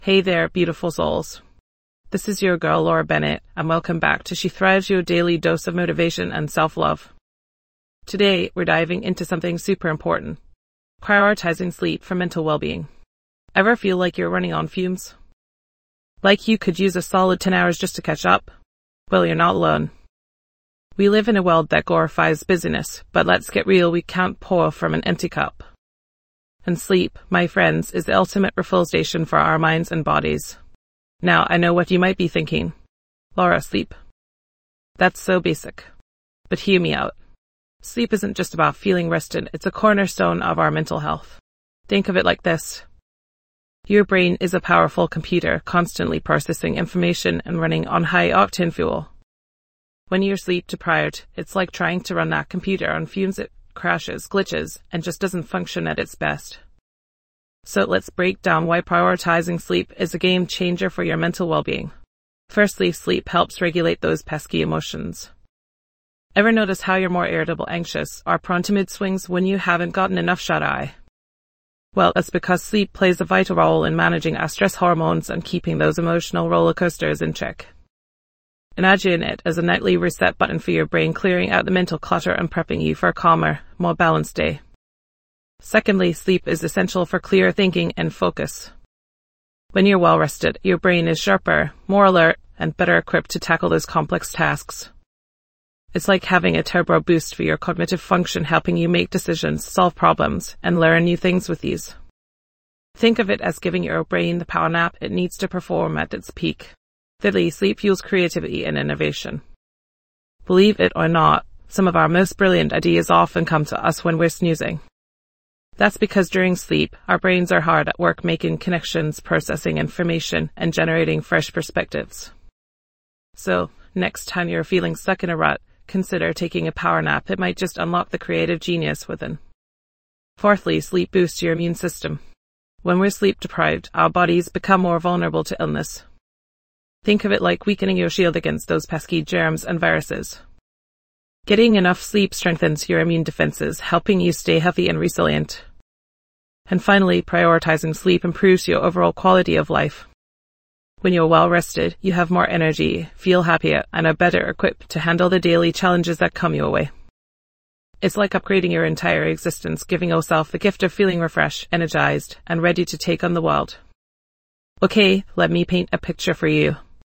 Hey there, beautiful souls. This is your girl, Laura Bennett, and welcome back to She Thrives, your daily dose of motivation and self-love. Today, we're diving into something super important: prioritizing sleep for mental well-being. Ever feel like you're running on fumes? Like you could use a solid 10 hours just to catch up? Well, you're not alone. We live in a world that glorifies busyness, but let's get real, we can't pour from an empty cup. And sleep, my friends, is the ultimate refill station for our minds and bodies. Now, I know what you might be thinking. Laura, sleep. That's so basic. But hear me out. Sleep isn't just about feeling rested, it's a cornerstone of our mental health. Think of it like this. Your brain is a powerful computer, constantly processing information and running on high-octane fuel. When you're sleep deprived, it's like trying to run that computer on fumes. It crashes, glitches, and just doesn't function at its best. So let's break down why prioritizing sleep is a game changer for your mental well-being. Firstly, sleep helps regulate those pesky emotions. Ever notice how you're more irritable, anxious, or prone to mood swings when you haven't gotten enough shut-eye? Well, that's because sleep plays a vital role in managing our stress hormones and keeping those emotional roller coasters in check. Imagine it as a nightly reset button for your brain, clearing out the mental clutter and prepping you for a calmer, more balanced day. Secondly, sleep is essential for clear thinking and focus. When you're well rested, your brain is sharper, more alert, and better equipped to tackle those complex tasks. It's like having a turbo boost for your cognitive function, helping you make decisions, solve problems, and learn new things with ease. Think of it as giving your brain the power nap it needs to perform at its peak. Thirdly, sleep fuels creativity and innovation. Believe it or not, some of our most brilliant ideas often come to us when we're snoozing. That's because during sleep, our brains are hard at work making connections, processing information, and generating fresh perspectives. So, next time you're feeling stuck in a rut, consider taking a power nap. It might just unlock the creative genius within. Fourthly, sleep boosts your immune system. When we're sleep deprived, our bodies become more vulnerable to illness. Think of it like weakening your shield against those pesky germs and viruses. Getting enough sleep strengthens your immune defenses, helping you stay healthy and resilient. And finally, prioritizing sleep improves your overall quality of life. When you're well rested, you have more energy, feel happier, and are better equipped to handle the daily challenges that come your way. It's like upgrading your entire existence, giving yourself the gift of feeling refreshed, energized, and ready to take on the world. Okay, let me paint a picture for you.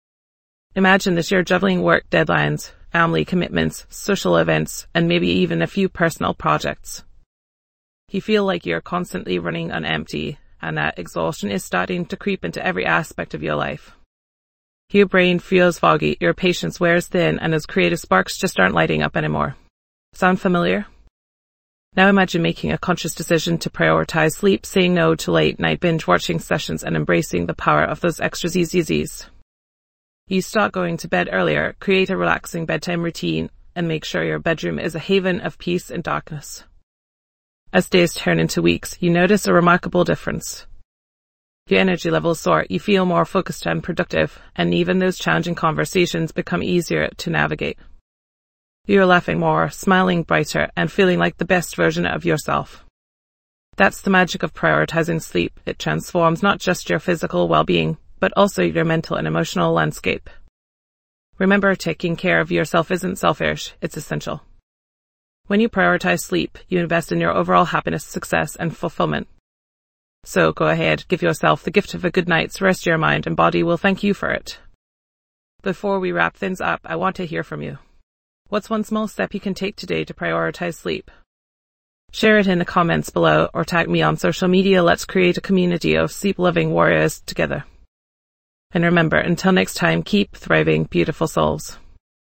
Imagine that you're juggling work deadlines, family commitments, social events, and maybe even a few personal projects. You feel like you're constantly running on empty, and that exhaustion is starting to creep into every aspect of your life. Your brain feels foggy, your patience wears thin, and those creative sparks just aren't lighting up anymore. Sound familiar? Now imagine making a conscious decision to prioritize sleep, saying no to late-night binge-watching sessions, and embracing the power of those extra Z's. You start going to bed earlier, create a relaxing bedtime routine, and make sure your bedroom is a haven of peace and darkness. As days turn into weeks, you notice a remarkable difference. Your energy levels soar, you feel more focused and productive, and even those challenging conversations become easier to navigate. You're laughing more, smiling brighter, and feeling like the best version of yourself. That's the magic of prioritizing sleep. It transforms not just your physical well-being, but also your mental and emotional landscape. Remember, taking care of yourself isn't selfish, it's essential. When you prioritize sleep, you invest in your overall happiness, success, and fulfillment. So go ahead, give yourself the gift of a good night's rest. Your mind and body will thank you for it. Before we wrap things up, I want to hear from you. What's one small step you can take today to prioritize sleep? Share it in the comments below or tag me on social media. Let's create a community of sleep-loving warriors together. And remember, until next time, keep thriving, beautiful souls.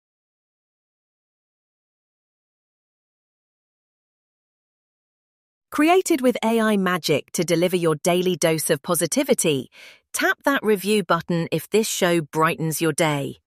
Created with AI magic to deliver your daily dose of positivity, tap that review button if this show brightens your day.